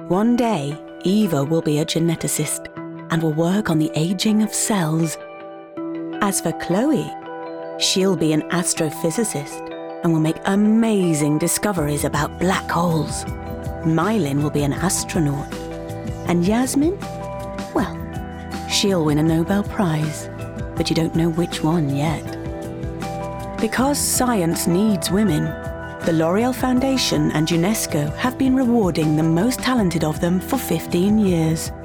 One day, Eva will be a geneticist and will work on the aging of cells. As for Chloe, she'll be an astrophysicist and will make amazing discoveries about black holes. Mylin will be an astronaut. And Yasmin? Well, she'll win a Nobel Prize, but you don't know which one yet. Because science needs women, the L'Oreal Foundation and UNESCO have been rewarding the most talented of them for 15 years.